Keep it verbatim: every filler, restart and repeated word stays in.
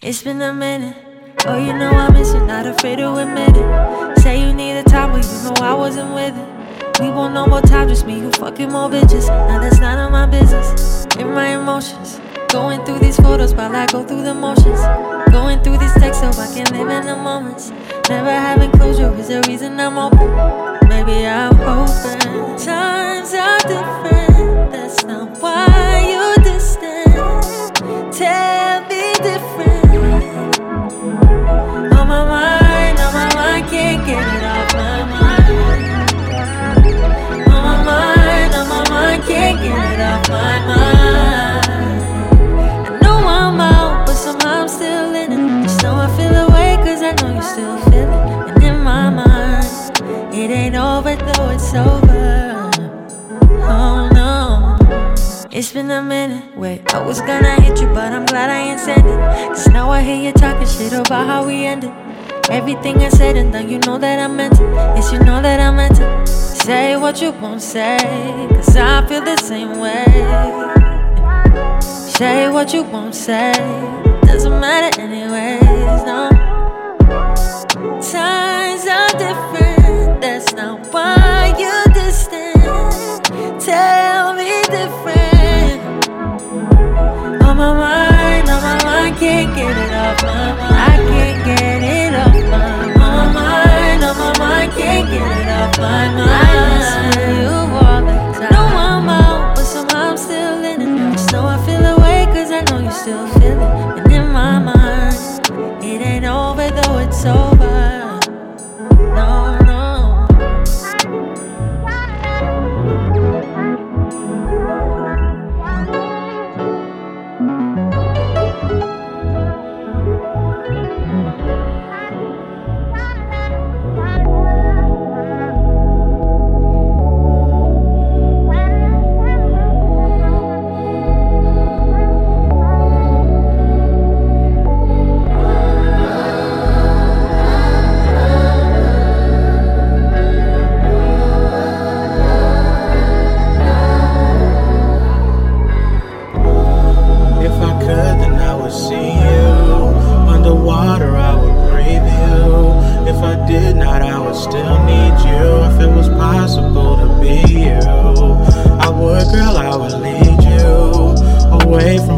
It's been a minute. Oh, you know I miss it, not afraid to admit it. Say you need a time, but you know I wasn't with it. We want no more time, just me, you fucking more bitches. Now that's none of my business. In my emotions, going through these photos while I go through the motions. Going through these texts so I can live in the moments. Never having closure is the reason I'm open. Maybe I'm hoping times are different. That's not why you're distant. Tell me different. On my mind, on my mind, can't get it off my mind. On my mind, on my mind, can't get it off my mind. I know I'm out, but somehow I'm still in it. Just know I feel away, cause I know you still feel it. And in my mind, it ain't over though it's over. Oh no. It's been a minute. Wait, I was gonna hit you, but I'm glad I ain't said it. Cause now I hear you talking shit about how we ended. Everything I said and done, you know that I meant it. Yes, you know that I meant it. Say what you won't say, cause I feel the same way. Say what you won't say, doesn't matter anyways, no. Times are different, that's not why you're distant. Tell me different. On my mind, on my mind, can't get it off my mind. I can't get it off my mind. On my mind, on my mind, can't get it off my mind. I miss you all the time. Know I'm out, but somehow I'm still in it. Just know I feel away, cause I know you still feel it. And in my mind, it ain't over though it's over. No, no. Still need you. If it was possible to be you, I would, girl, I would lead you away from